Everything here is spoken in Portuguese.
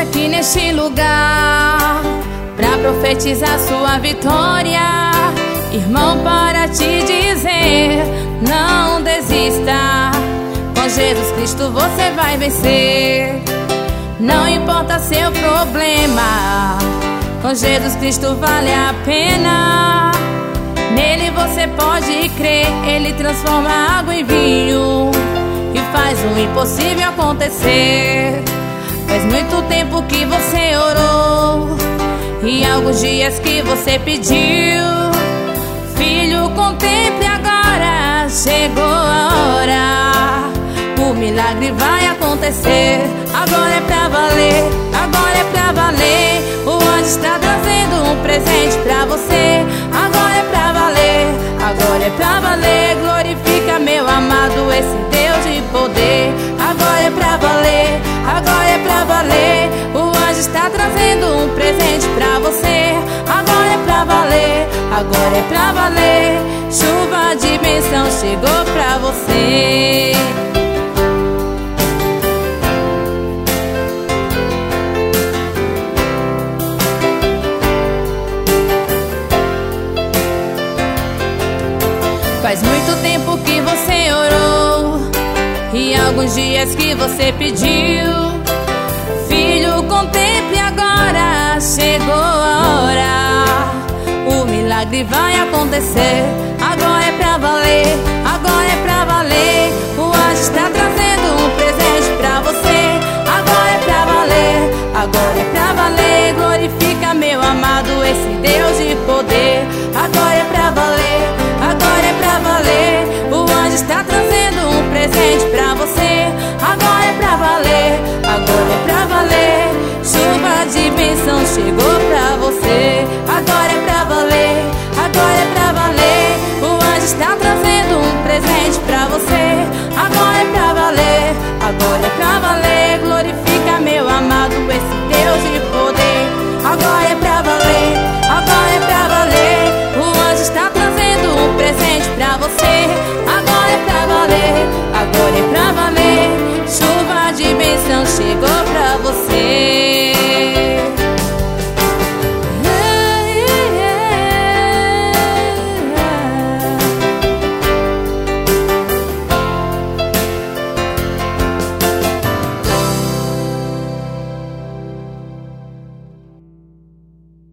aqui neste lugar pra profetizar sua vitória. Irmão, para te dizer, não desista. Com Jesus Cristo você vai vencer. Não importa seu problema, com Jesus Cristo vale a pena. Nele você pode crer, Ele transforma água em vinho e faz o impossível acontecer. Faz muito tempo que você orou e alguns dias que você pediu: filho, contemple agora, chegou a hora. O milagre vai acontecer. Agora é pra valer, agora é pra valer. O anjo está trazendo um presente pra você. Agora é pra valer, agora é pra valer. Glorifica, meu amado, esse Deus de poder. Agora é pra valer, agora é pra valer. O anjo está trazendo um presente pra você. Agora é pra valer, agora é pra valer. Chuva de bênção chegou pra você. Faz muito tempo que você orou e alguns dias que você pediu: filho, contemple agora, chegou a hora. O milagre vai acontecer. Agora é pra valer, agora é pra valer. O anjo está trazendo um presente pra você. Agora é pra valer, agora é pra valer. Glorifica, meu amado, esse Deus de poder. Agora é pra valer, agora é pra valer. O anjo está trazendo um presente pra você. Agora é pra valer, agora é pra valer. Chuva de bênção chegou